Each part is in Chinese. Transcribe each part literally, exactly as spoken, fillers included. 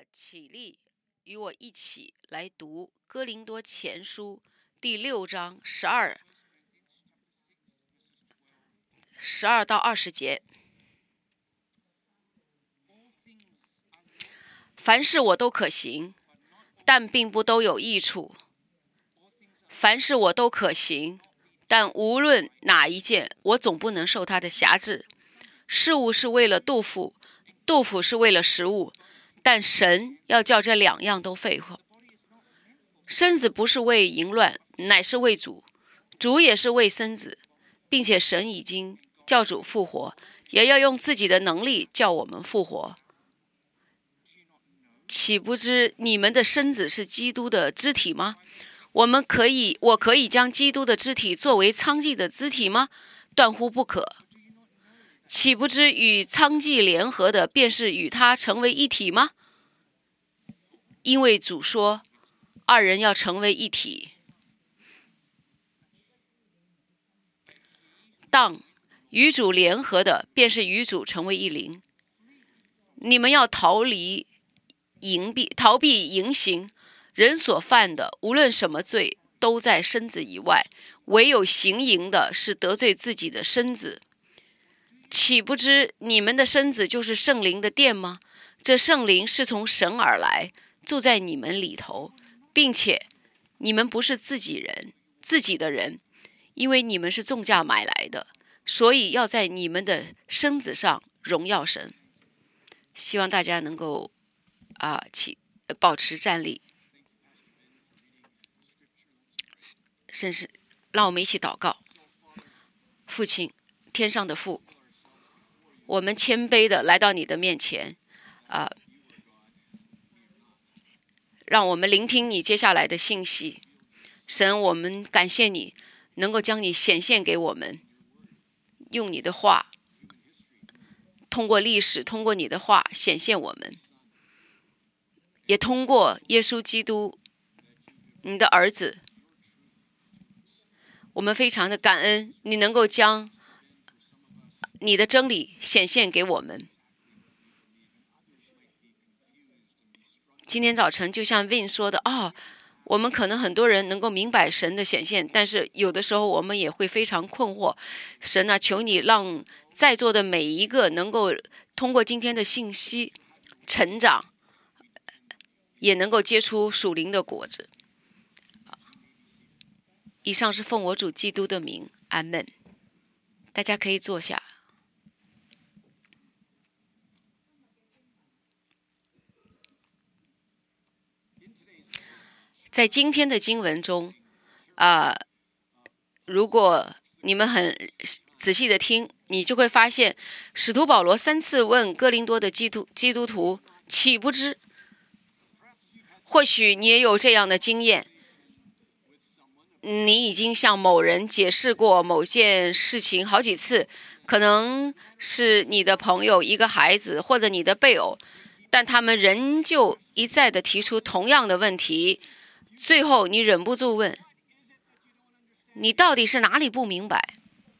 呃起立，与我一起来读《哥林多前书》第六章十二十二到二十节。凡事我都可行，但并不都有益处；凡事我都可行，但无论哪一件，我总不能受它的辖制。事物是为了肚腹，肚腹是为了食物，但神要叫这两样都废后。身子不是为淫乱，乃是为主；主也是为身子，并且神已经叫主复活，也要用自己的能力叫我们复活。岂不知你们的身子是基督的肢体吗？我们可以，我可以将基督的肢体作为娼妓的肢体吗？断乎不可。岂不知与娼妓联合的，便是与他成为一体吗？因为主说，二人要成为一体。当与主联合的，便是与主成为一灵。你们要逃离淫避，逃避淫行。人所犯的，无论什么罪，都在身子以外；唯有行淫的，是得罪自己的身子。岂不知你们的身子就是圣灵的殿吗？这圣灵是从神而来，住在你们里头，并且你们不是自己人，自己的人，因为你们是重价买来的，所以要在你们的身子上荣耀神。希望大家能够啊、呃、起保持站立。甚至让我们一起祷告。父亲，天上的父，我们谦卑的来到你的面前，啊、呃，让我们聆听你接下来的信息。神，我们感谢你能够将你显现给我们，用你的话，通过历史，通过你的话显现我们，也通过耶稣基督，你的儿子。我们非常的感恩，你能够将你的真理显现给我们。今天早晨就像 Vin 说的，哦，我们可能很多人能够明白神的显现，但是有的时候我们也会非常困惑。神啊，求你让在座的每一个能够通过今天的信息成长，也能够结出属灵的果子。以上是奉我主基督的名，阿们。大家可以坐下。在今天的经文中，啊、呃，如果你们很仔细的听，你就会发现，使徒保罗三次问哥林多的基督基督徒，岂不知？或许你也有这样的经验。你已经向某人解释过某件事情好几次，可能是你的朋友、一个孩子或者你的配偶，但他们仍旧一再的提出同样的问题，最后你忍不住问：你到底是哪里不明白？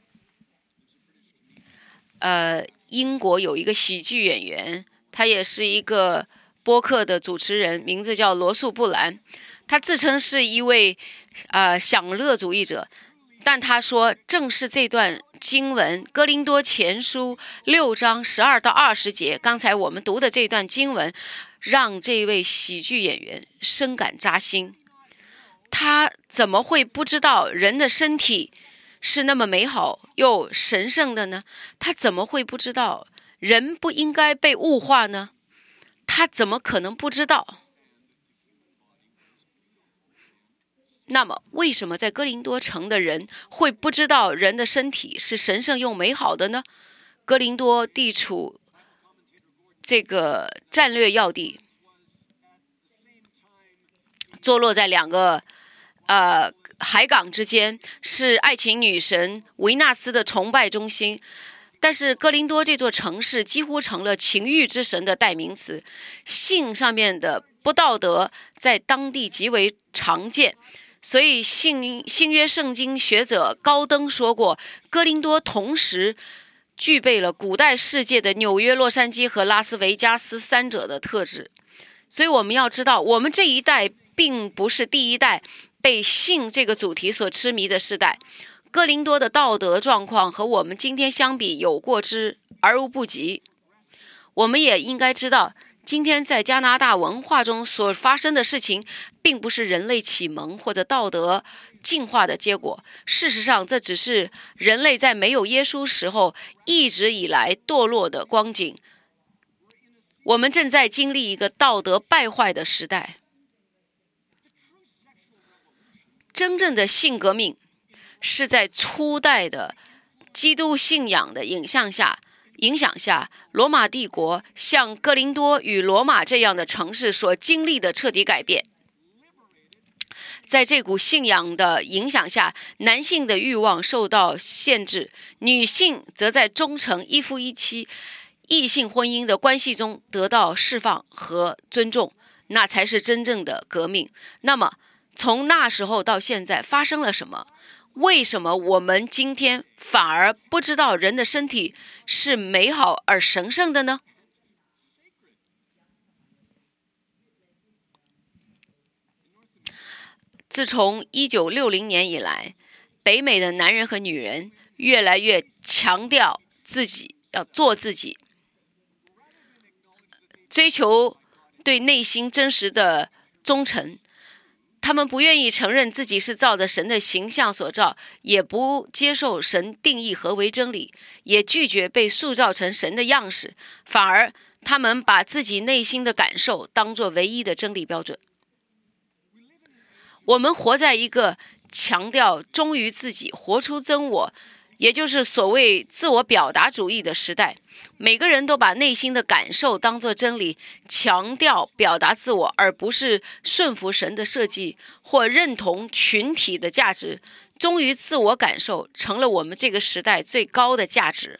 呃，英国有一个喜剧演员，他也是一个播客的主持人，名字叫罗素·布兰。他自称是一位呃享乐主义者，但他说正是这段经文《哥林多前书》六章十二到二十节，刚才我们读的这段经文，让这位喜剧演员深感扎心。他怎么会不知道人的身体是那么美好又神圣的呢？他怎么会不知道人不应该被物化呢？他怎么可能不知道？那么，为什么在哥林多城的人会不知道人的身体是神圣又美好的呢？哥林多地处这个战略要地，坐落在两个呃海港之间，是爱情女神维纳斯的崇拜中心。但是哥林多这座城市几乎成了情欲之神的代名词，性上面的不道德在当地极为常见。所以新新约圣经学者高登说过，哥林多同时具备了古代世界的纽约、洛杉矶和拉斯维加斯三者的特质。 所以我们要知道，我们这一代并不是第一代被性这个主题所痴迷的时代。哥林多的道德状况和我们今天相比，有过之而无不及。我们也应该知道，今天在加拿大文化中所发生的事情，并不是人类启蒙或者道德进化的结果。事实上，这只是人类在没有耶稣时候一直以来堕落的光景。我们正在经历一个道德败坏的时代。真正的性革命是在初代的基督信仰的影响下，影响下，罗马帝国像哥林多与罗马这样的城市所经历的彻底改变。在这股信仰的影响下，男性的欲望受到限制，女性则在忠诚一夫一妻、异性婚姻的关系中得到释放和尊重，那才是真正的革命。那么，从那时候到现在发生了什么？为什么我们今天反而不知道人的身体是美好而神圣的呢？自从一九六零年以来，北美的男人和女人越来越强调自己要做自己，追求对内心真实的忠诚。他们不愿意承认自己是照着神的形象所造，也不接受神定义何为真理，也拒绝被塑造成神的样式，反而他们把自己内心的感受当作唯一的真理标准。我们活在一个强调忠于自己、活出真我，也就是所谓自我表达主义的时代。每个人都把内心的感受当作真理，强调表达自我，而不是顺服神的设计或认同群体的价值。忠于自我感受成了我们这个时代最高的价值。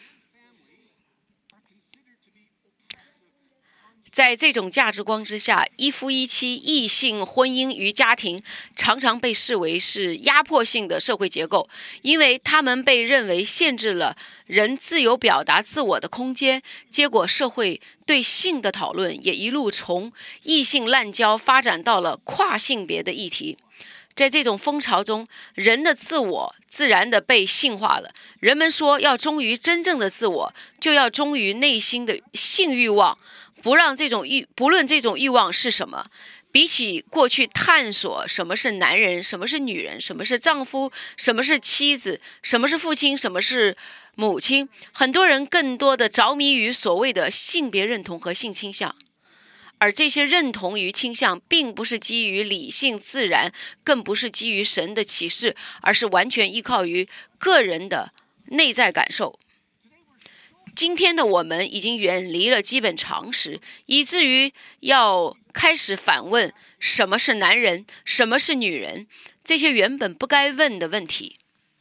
在这种价值观之下，一夫一妻、异性婚姻与家庭常常被视为是压迫性的社会结构，因为他们被认为限制了人自由表达自我的空间。结果，社会对性的讨论也一路从异性滥交发展到了跨性别的议题。在这种风潮中，人的自我自然地被性化了。人们说，要忠于真正的自我，就要忠于内心的性欲望。不让这种欲，不论这种欲望是什么，比起过去探索什么是男人、什么是女人、什么是丈夫、什么是妻子、什么是父亲、什么是母亲，很多人更多的着迷于所谓的性别认同和性倾向。而这些认同与倾向并不是基于理性自然，更不是基于神的启示，而是完全依靠于个人的内在感受。今天的我们已经远离了基本常识，以至于要开始反问什么是男人，什么是女人，这些原本不该问的问题。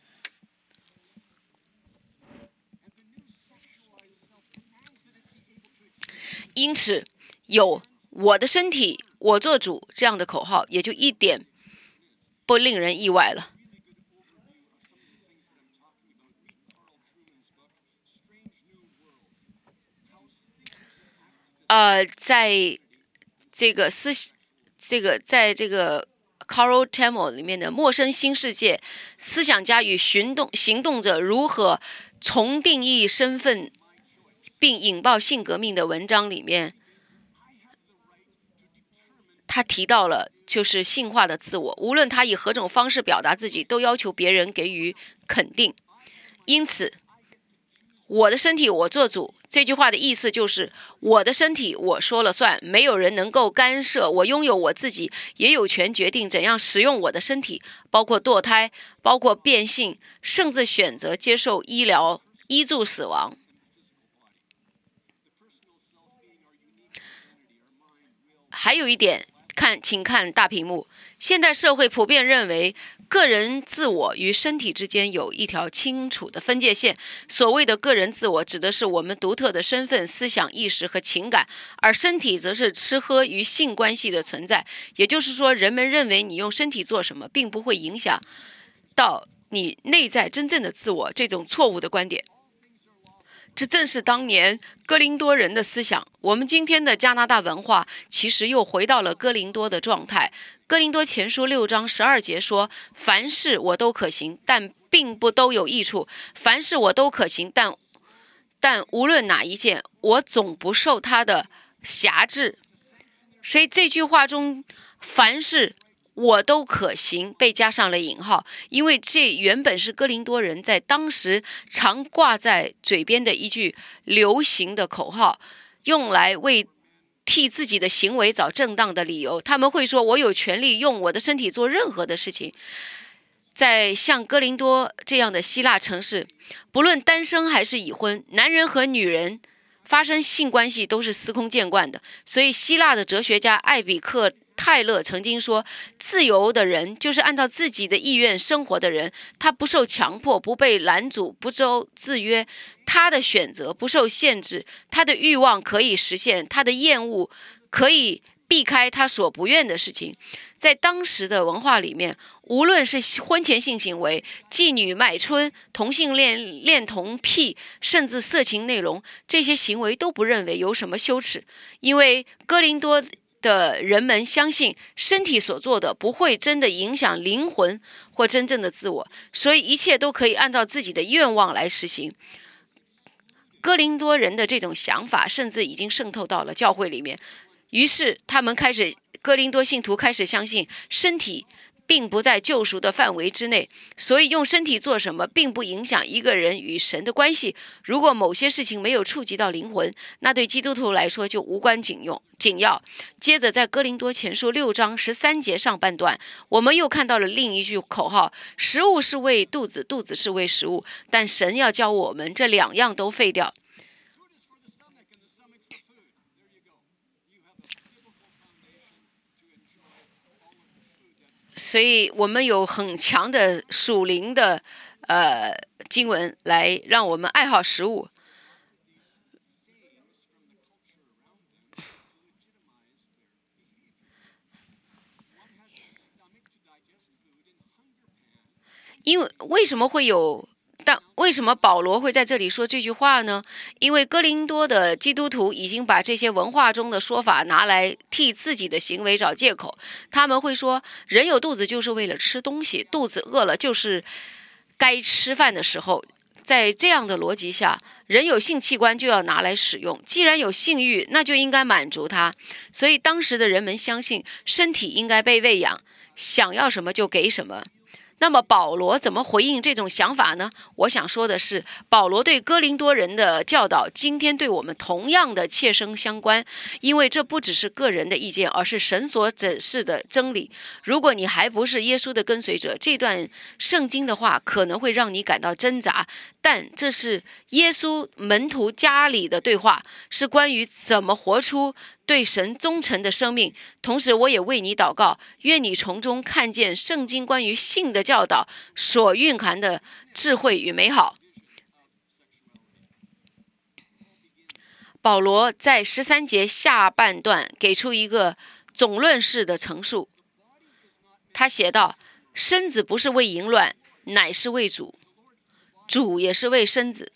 因此，有我的身体我做主这样的口号，也就一点不令人意外了。呃，在这个思，这个在这个 Carol Tamel 里面的《陌生新世界：思想家与行动行动者如何重定义身份并引爆性革命》的文章里面，他提到了就是性化的自我，无论他以何种方式表达自己，都要求别人给予肯定。因此，我的身体我做主这句话的意思就是，我的身体我说了算，没有人能够干涉，我拥有我自己，也有权决定怎样使用我的身体，包括堕胎，包括变性，甚至选择接受医疗医助死亡。还有一点，看，请看大屏幕。现代社会普遍认为，个人自我与身体之间有一条清楚的分界线。所谓的个人自我，指的是我们独特的身份、思想、意识和情感，而身体则是吃喝与性关系的存在。也就是说，人们认为你用身体做什么，并不会影响到你内在真正的自我，这种错误的观点。 这正是当年哥林多人的思想。我们今天的加拿大文化其实又回到了哥林多的状态。哥林多前书六章十二节说：凡事我都可行，但并不都有益处；凡事我都可行，但但无论哪一件，我总不受他的辖制。所以这句话中，凡事我都可行被加上了引号，因为这原本是哥林多人在当时常挂在嘴边的一句流行的口号，用来为替自己的行为找正当的理由。他们会说：我有权利用我的身体做任何的事情。在像哥林多这样的希腊城市，不论单身还是已婚，男人和女人发生性关系都是司空见惯的。所以希腊的哲学家艾比克泰勒曾经说，自由的人就是按照自己的意愿生活的人，他不受强迫，不被拦阻，不受制约，他的选择不受限制，他的欲望可以实现，他的厌恶可以避开他所不愿的事情。在当时的文化里面，无论是婚前性行为、妓女卖春、同性恋恋童癖，甚至色情内容，这些行为都不认为有什么羞耻，因为哥林多的人们相信身体所做的不会真的影响灵魂或真正的自我，所以一切都可以按照自己的愿望来实行。哥林多人的这种想法甚至已经渗透到了教会里面，于是他们开始，哥林多信徒开始相信身体并不在救赎的范围之内，所以用身体做什么并不影响一个人与神的关系。如果某些事情没有触及到灵魂，那对基督徒来说就无关紧用紧要。接着在哥林多前书六章十三节上半段，我们又看到了另一句口号：食物是为肚子，肚子是为食物，但神要教我们这两样都废掉。所以我们有很强的属灵的呃经文来让我们爱好食物。因为为什么会有但为什么保罗会在这里说这句话呢？因为哥林多的基督徒已经把这些文化中的说法拿来替自己的行为找借口。他们会说，人有肚子就是为了吃东西，肚子饿了就是该吃饭的时候。在这样的逻辑下，人有性器官就要拿来使用，既然有性欲，那就应该满足它。所以当时的人们相信身体应该被喂养，想要什么就给什么。那么保罗怎么回应这种想法呢？我想说的是，保罗对哥林多人的教导今天对我们同样的切身相关，因为这不只是个人的意见，而是神所指示的真理。如果你还不是耶稣的跟随者，这段圣经的话可能会让你感到挣扎，但这是耶稣门徒家里的对话，是关于怎么活出对神忠诚的生命。同时我也为你祷告，愿你从中看见圣经关于性的教导所蕴含的智慧与美好。保罗在十三节下半段给出一个总论式的陈述，他写道：身子不是为淫乱，乃是为主，主也是为身子。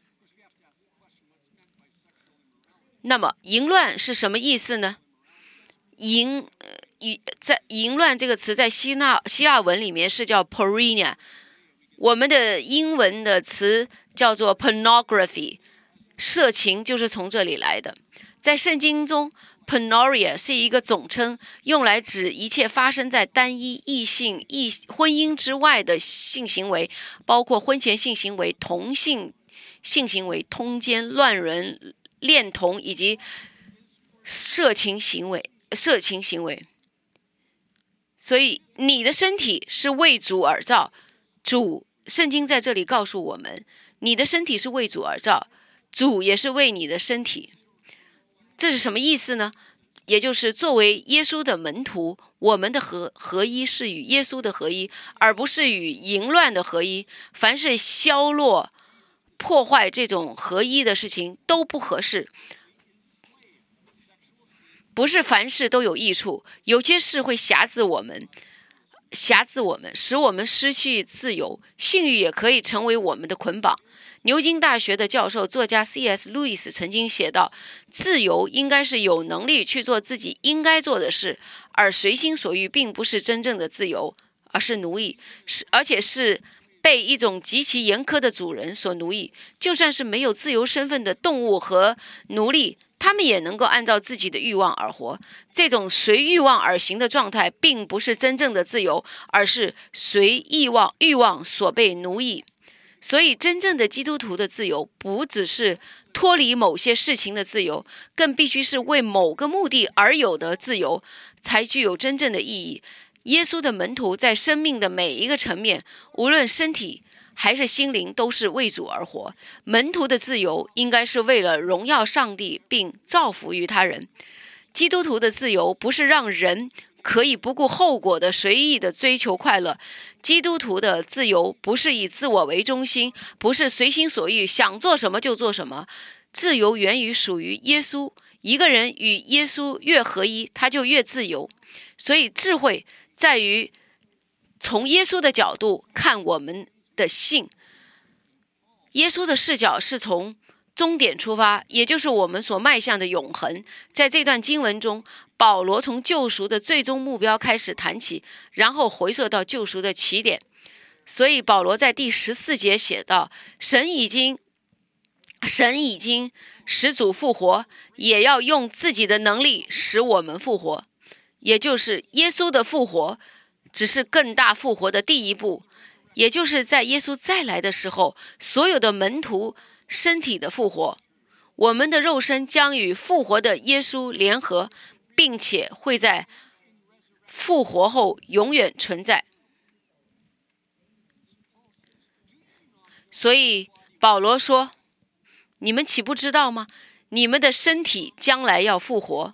那么淫乱是什么意思呢？淫、呃、在淫乱这个词在希腊希腊文里面是叫 porneia， 我们的英文的词叫做 pornography， 色情就是从这里来的。在圣经中 porneia 是一个总称，用来指一切发生在单一异性异婚姻之外的性行为，包括婚前性行为、同性性行为、通奸、乱伦、恋童以及色情行为色情行为。所以你的身体是为主而造，主圣经在这里告诉我们，你的身体是为主而造，主也是为你的身体。这是什么意思呢？也就是作为耶稣的门徒，我们的合合一是与耶稣的合一，而不是与淫乱的合一。凡是削弱破坏这种合一的事情都不合适。不是凡事都有益处，有些事会辖制我们， 辖制我们，使我们失去自由。性欲也可以成为我们的捆绑。牛津大学的教授作家 C S 路易斯曾经写道：自由应该是有能力去做自己应该做的事，而随心所欲并不是真正的自由，而是奴役，是而且是被一种极其严苛的主人所奴役。就算是没有自由身份的动物和奴隶，他们也能够按照自己的欲望而活。这种随欲望而行的状态并不是真正的自由，而是随欲望欲望所被奴役。所以真正的基督徒的自由不只是脱离某些事情的自由，更必须是为某个目的而有的自由，才具有真正的意义。耶稣的门徒在生命的每一个层面，无论身体还是心灵，都是为主而活。门徒的自由应该是为了荣耀上帝并造福于他人。基督徒的自由不是让人可以不顾后果的随意的追求快乐。基督徒的自由不是以自我为中心，不是随心所欲，想做什么就做什么。自由源于属于耶稣。一个人与耶稣越合一，他就越自由。所以智慧在于从耶稣的角度看我们的信。耶稣的视角是从终点出发，也就是我们所迈向的永恒。在这段经文中，保罗从救赎的最终目标开始谈起，然后回溯到救赎的起点。所以保罗在第十四节写道：神已经神已经使主复活，也要用自己的能力使我们复活。也就是耶稣的复活只是更大复活的第一步，也就是在耶稣再来的时候，所有的门徒身体的复活，我们的肉身将与复活的耶稣联合，并且会在复活后永远存在。所以保罗说，你们岂不知道吗？你们的身体将来要复活。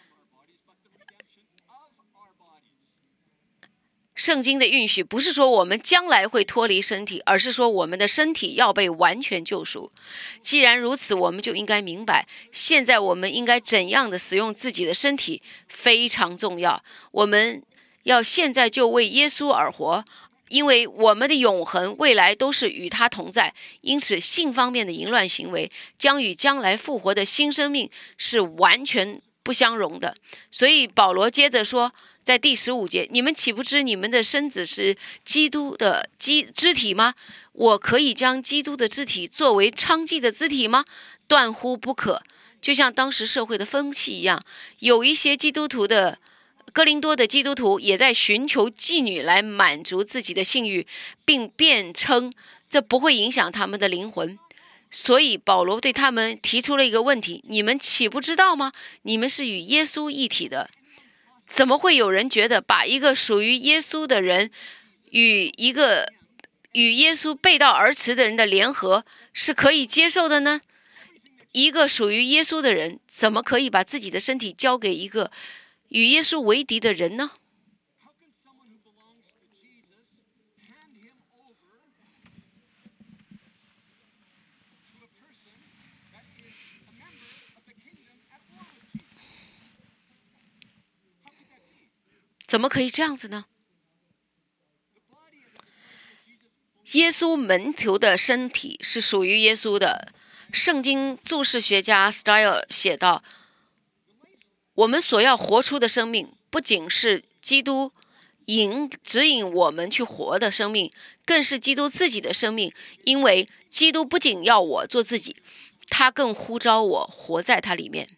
圣经的允许不是说我们将来会脱离身体，而是说我们的身体要被完全救赎。既然如此，我们就应该明白，现在我们应该怎样的使用自己的身体非常重要。我们要现在就为耶稣而活，因为我们的永恒未来都是与他同在。因此性方面的淫乱行为将与将来复活的新生命是完全不相容的。所以保罗接着说，在第十五节，你们岂不知你们的身子是基督的肢体吗？我可以将基督的肢体作为娼妓的肢体吗？断乎不可。就像当时社会的风气一样，有一些基督徒的哥林多的基督徒也在寻求妓女来满足自己的性欲，并辩称这不会影响他们的灵魂。所以保罗对他们提出了一个问题：你们岂不知道吗？你们是与耶稣一体的。怎么会有人觉得把一个属于耶稣的人与一个与耶稣背道而驰的人的联合是可以接受的呢？一个属于耶稣的人怎么可以把自己的身体交给一个与耶稣为敌的人呢？怎么可以这样子呢？耶稣门徒的身体是属于耶稣的。圣经注释学家 Style 写道，我们所要活出的生命不仅是基督引指引我们去活的生命，更是基督自己的生命。因为基督不仅要我做自己，他更呼召我活在他里面。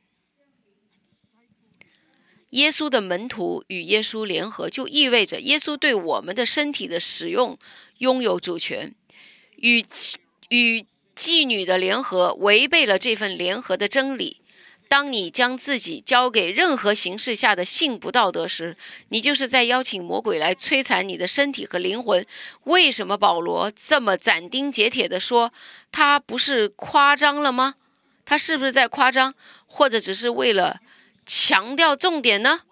耶稣的门徒与耶稣联合，就意味着耶稣对我们的身体的使用拥有主权。与与妓女的联合违背了这份联合的真理。当你将自己交给任何形式下的性不道德时，你就是在邀请魔鬼来摧残你的身体和灵魂。为什么保罗这么斩钉截铁地说，他不是夸张了吗？他是不是在夸张，或者只是为了强调重点呢？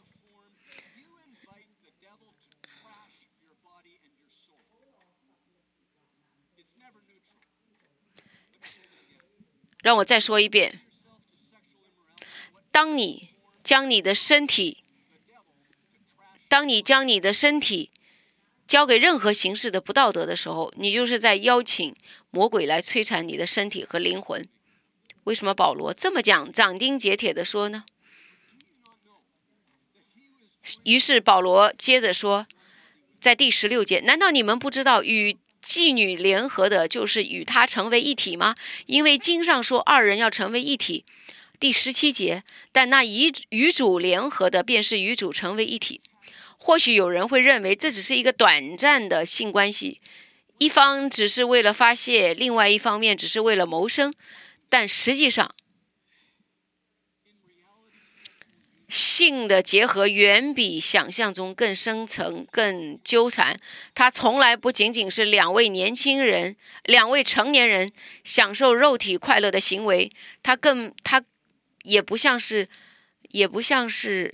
让我再说一遍，当你将你的身体当你将你的身体交给任何形式的不道德的时候，你就是在邀请魔鬼来摧残你的身体和灵魂。为什么保罗这么讲斩钉截铁地说呢？于是保罗接着说，在第十六节，难道你们不知道与妓女联合的就是与她成为一体吗？因为经上说二人要成为一体。第十七节，但那与与主联合的便是与主成为一体。或许有人会认为这只是一个短暂的性关系，一方只是为了发泄，另外一方面只是为了谋生，但实际上性的结合远比想象中更深层、更纠缠。它从来不仅仅是两位年轻人、两位成年人享受肉体快乐的行为，它更，它也不像是，也不像是，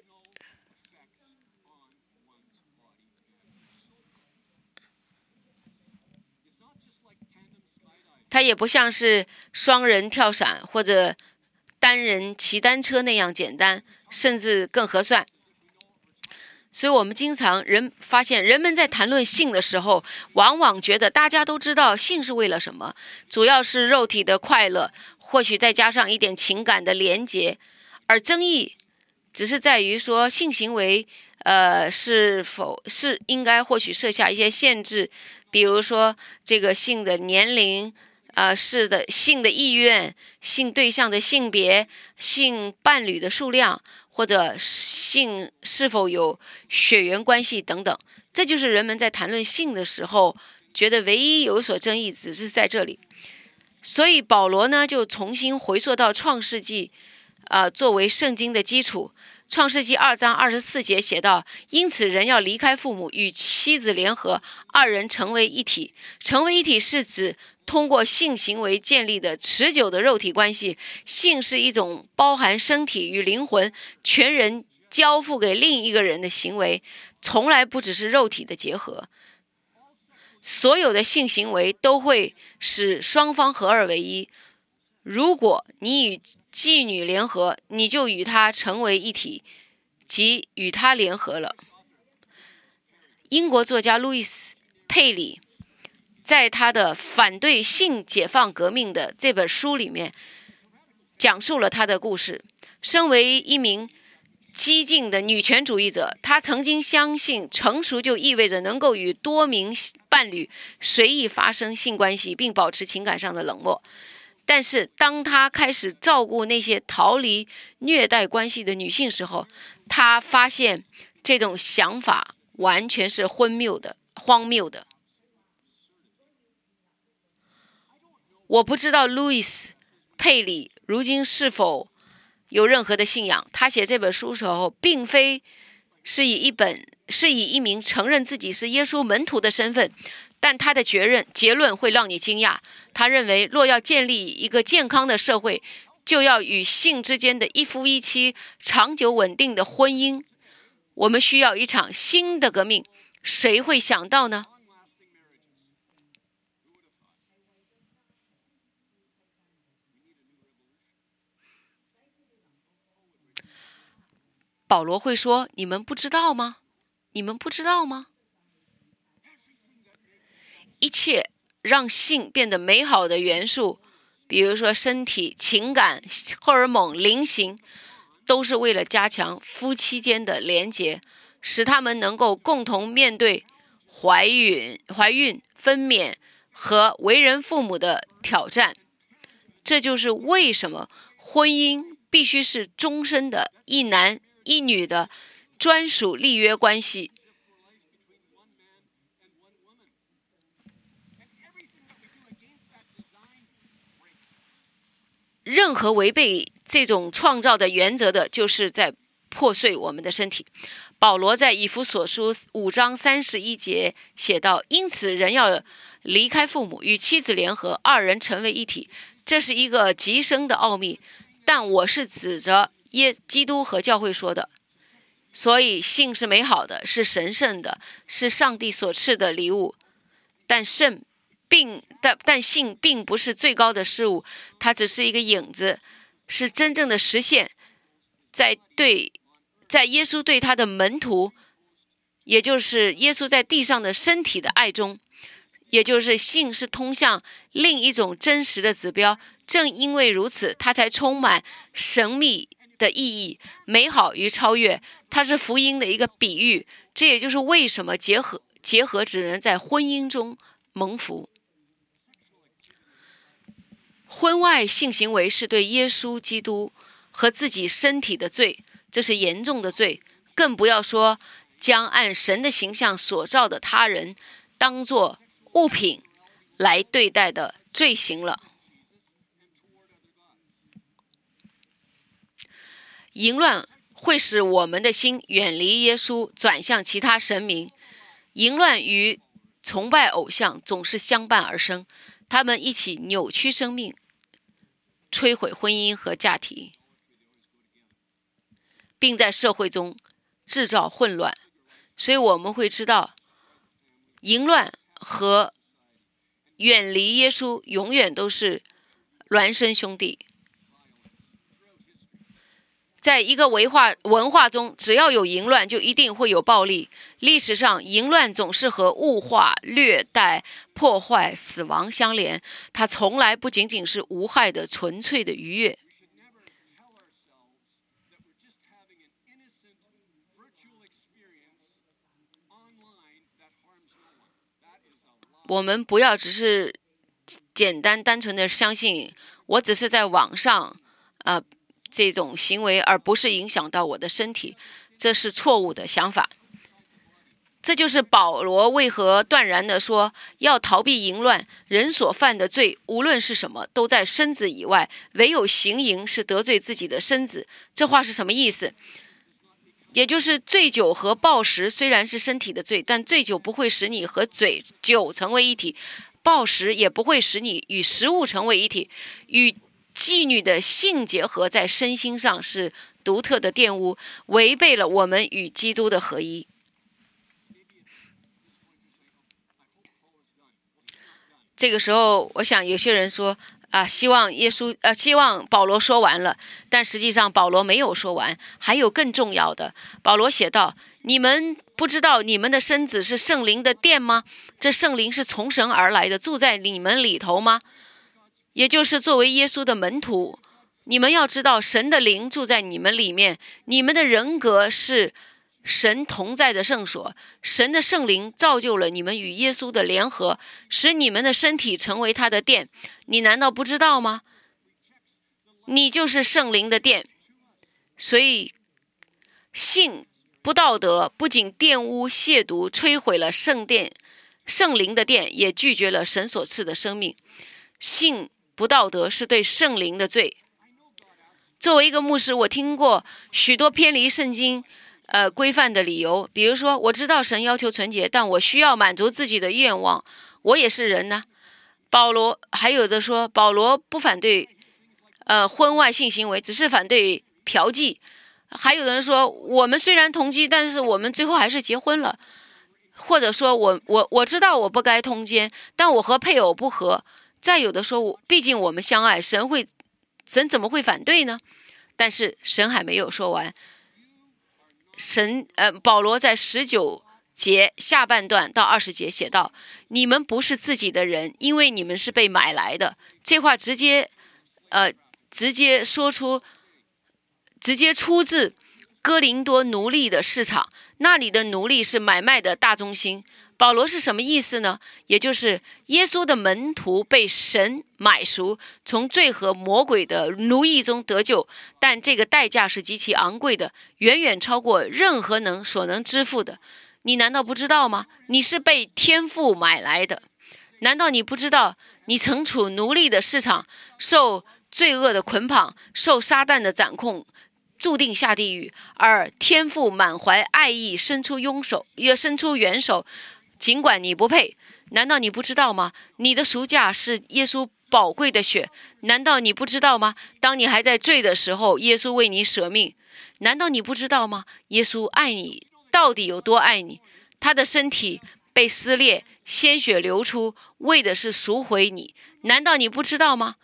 它也不像是双人跳伞或者单人骑单车那样简单，甚至更合算。所以我们经常人发现，人们在谈论性的时候，往往觉得大家都知道性是为了什么，主要是肉体的快乐，或许再加上一点情感的连结，而争议只是在于说性行为呃是否是应该或许设下一些限制，比如说这个性的年龄，呃，是的，性的意愿、性对象的性别、性伴侣的数量，或者性是否有血缘关系等等，这就是人们在谈论性的时候觉得唯一有所争议，只是在这里。所以保罗呢，就重新回溯到创世纪，呃，作为圣经的基础。创世纪二章二十四节写道：因此人要离开父母，与妻子联合，二人成为一体。成为一体是指通过性行为建立的持久的肉体关系。性是一种包含身体与灵魂全人交付给另一个人的行为，从来不只是肉体的结合。所有的性行为都会使双方合二为一。如果你与妓女联合，你就与她成为一体，即与她联合了。英国作家路易斯·佩里在他的反对性解放革命的这本书里面讲述了他的故事。身为一名激进的女权主义者，他曾经相信成熟就意味着能够与多名伴侣随意发生性关系，并保持情感上的冷漠。但是当他开始照顾那些逃离虐待关系的女性时候，他发现这种想法完全是荒谬的，荒谬的。我不知道路易斯·佩里如今是否有任何的信仰。他写这本书时候，并非是以一本是以一名承认自己是耶稣门徒的身份，但他的结论结论会让你惊讶。他认为，若要建立一个健康的社会，就要与性之间的一夫一妻、长久稳定的婚姻。我们需要一场新的革命。谁会想到呢？保罗会说：“你们不知道吗？你们不知道吗？一切让性变得美好的元素，比如说身体、情感、荷尔蒙、灵性，都是为了加强夫妻间的连结，使他们能够共同面对怀孕、怀孕、分娩和为人父母的挑战。这就是为什么婚姻必须是终身的一男一女的专属立约关系。任何违背这种创造的原则的，就是在破碎我们的身体。保罗在以弗所书五章三十一节写道：因此人要离开父母，与妻子联合，二人成为一体。这是一个极深的奥秘，但我是指着耶基督和教会说的。所以性是美好的，是神圣的，是上帝所赐的礼物。但圣并但但性并不是最高的事物，它只是一个影子，是真正的实现。在对在耶稣对他的门徒也就是耶稣在地上的身体的爱中，也就是信是通向另一种真实的指标。正因为如此，它才充满神秘的意义，美好与超越。它是福音的一个比喻，这也就是为什么结合结合只能在婚姻中蒙福。婚外性行为是对耶稣基督和自己身体的罪，这是严重的罪，更不要说将按神的形象所造的他人当作物品来对待的罪行了。淫乱会使我们的心远离耶稣，转向其他神明。淫乱与崇拜偶像总是相伴而生，他们一起扭曲生命，摧毁婚姻和家庭，并在社会中制造混乱。所以我们会知道，淫乱和远离耶稣永远都是孪生兄弟。在一个文化文化中，只要有淫乱，就一定会有暴力。历史上，淫乱总是和物化、虐待、破坏、死亡相连。它从来不仅仅是无害的、纯粹的愉悦。我们不要只是简单单纯的相信，我只是在网上，呃。这种行为，而不是影响到我的身体，这是错误的想法。这就是保罗为何断然地说，要逃避淫乱，人所犯的罪，无论是什么，都在身子以外，唯有行淫是得罪自己的身子。这话是什么意思？也就是醉酒和暴食虽然是身体的罪，但醉酒不会使你和醉酒成为一体，暴食也不会使你与食物成为一体。与妓女的性结合在身心上是独特的玷污，违背了我们与基督的合一。这个时候，我想有些人说啊，希望耶稣呃，希望保罗说完了，但实际上保罗没有说完，还有更重要的。保罗写道：“你们不知道你们的身子是圣灵的殿吗？这圣灵是从神而来的，住在你们里头吗？”也就是作为耶稣的门徒，你们要知道神的灵住在你们里面，你们的人格是神同在的圣所，神的圣灵造就了你们与耶稣的联合，使你们的身体成为他的殿。你难道不知道吗？你就是圣灵的殿。所以性不道德不仅玷污亵渎摧毁了圣殿圣灵的殿，也拒绝了神所赐的生命。性不道德是对圣灵的罪。作为一个牧师，我听过许多偏离圣经呃规范的理由，比如说，我知道神要求纯洁，但我需要满足自己的愿望，我也是人呢。保罗还有的说，保罗不反对呃婚外性行为，只是反对嫖妓。还有的人说，我们虽然同居，但是我们最后还是结婚了。或者说我我我知道我不该通奸，但我和配偶不合。再有的说，毕竟我们相爱，神会，神怎么会反对呢？但是神还没有说完。神，呃，保罗在十九节下半段到二十节写道：“你们不是自己的人，因为你们是被买来的。”这话直接，呃，直接说出，直接出自哥林多奴隶的市场，那里的奴隶是买卖的大中心。保罗是什么意思呢？也就是耶稣的门徒被神买赎，从罪和魔鬼的奴役中得救，但这个代价是极其昂贵的，远远超过任何能所能支付的。你难道不知道吗？你是被天父买来的。难道你不知道你曾处奴隶的市场，受罪恶的捆绑，受撒旦的掌控，注定下地狱，而天父满怀爱意，伸出拥手，也伸出援手，尽管你不配。难道你不知道吗？你的赎价是耶稣宝贵的血。难道你不知道吗？当你还在罪的时候，耶稣为你舍命。难道你不知道吗？耶稣爱你到底有多爱你？他的身体被撕裂，鲜血流出，为的是赎回你。难道你不知道吗？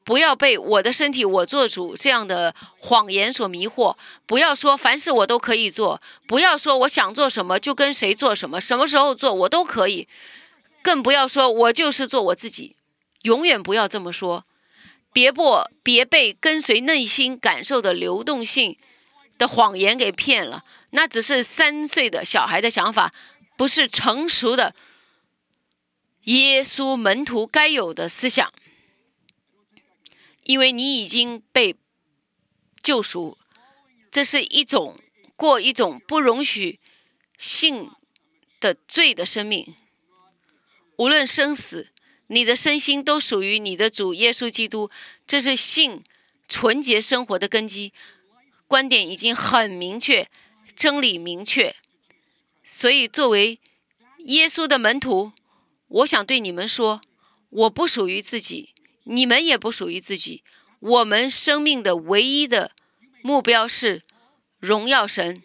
不要被我的身体我做主这样的谎言所迷惑。不要说凡事我都可以做，不要说我想做什么就跟谁做什么，什么时候做我都可以，更不要说我就是做我自己。永远不要这么说。别不别被跟随内心感受的流动性的谎言给骗了，那只是三岁的小孩的想法，不是成熟的耶稣门徒该有的思想。因为你已经被救赎，这是一种过一种不容许性的罪的生命。无论生死，你的身心都属于你的主耶稣基督，这是性纯洁生活的根基。观点已经很明确，真理明确。所以作为耶稣的门徒，我想对你们说，我不属于自己，你们也不属于自己。我们生命的唯一的目标是荣耀神。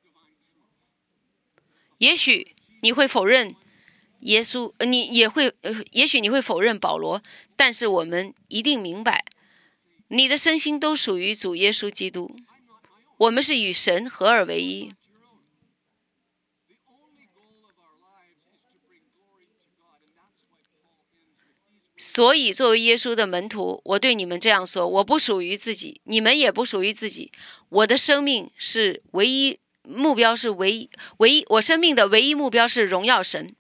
也许你会否认耶稣，呃、你也会、呃，也许你会否认保罗，但是我们一定明白，你的身心都属于主耶稣基督。我们是与神合而为一。所以作为耶稣的门徒，我对你们这样说，我不属于自己，你们也不属于自己。我的生命是唯一目标，是唯一唯一我生命的唯一目标是荣耀神。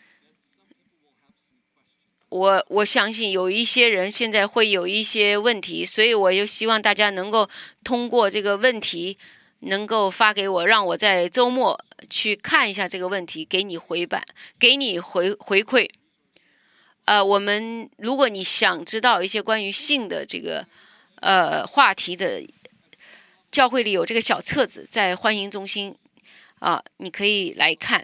我我相信有一些人现在会有一些问题，所以我就希望大家能够通过这个问题能够发给我，让我在周末去看一下这个问题，给你回版，给你回回馈。呃，我们如果你想知道一些关于性的这个呃话题的，教会里有这个小册子，在欢迎中心啊，你可以来看。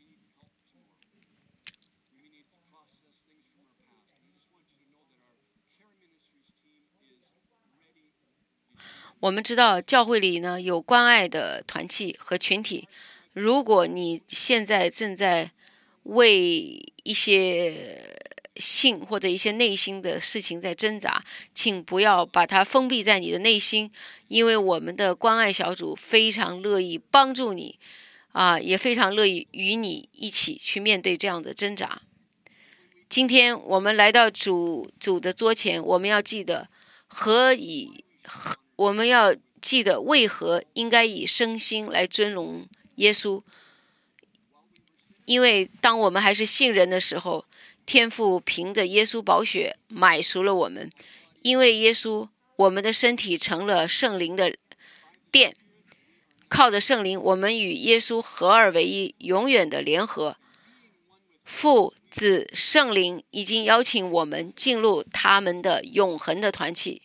我们知道教会里呢有关爱的团契和群体，如果你现在正在为一些性或者一些内心的事情在挣扎，请不要把它封闭在你的内心，因为我们的关爱小组非常乐意帮助你，啊，也非常乐意与你一起去面对这样的挣扎。今天我们来到主主的桌前，我们要记得何以何我们要记得为何应该以身心来尊荣耶稣。因为当我们还是信人的时候，天父凭着耶稣宝血买赎了我们。因为耶稣，我们的身体成了圣灵的殿，靠着圣灵，我们与耶稣合而为一，永远的联合。父、子、圣灵已经邀请我们进入他们的永恒的团契。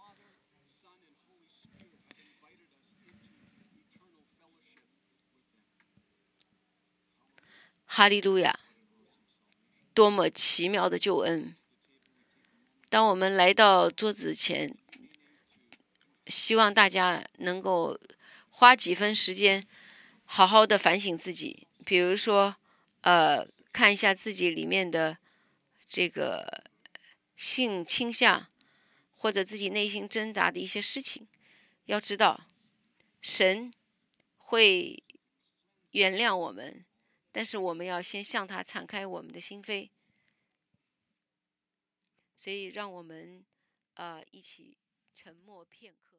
哈利路亚！多么奇妙的救恩！当我们来到桌子前，希望大家能够花几分时间，好好的反省自己。比如说，呃，看一下自己里面的这个性倾向，或者自己内心挣扎的一些事情。要知道，神会原谅我们。但是我们要先向他敞开我们的心扉，所以让我们呃一起沉默片刻。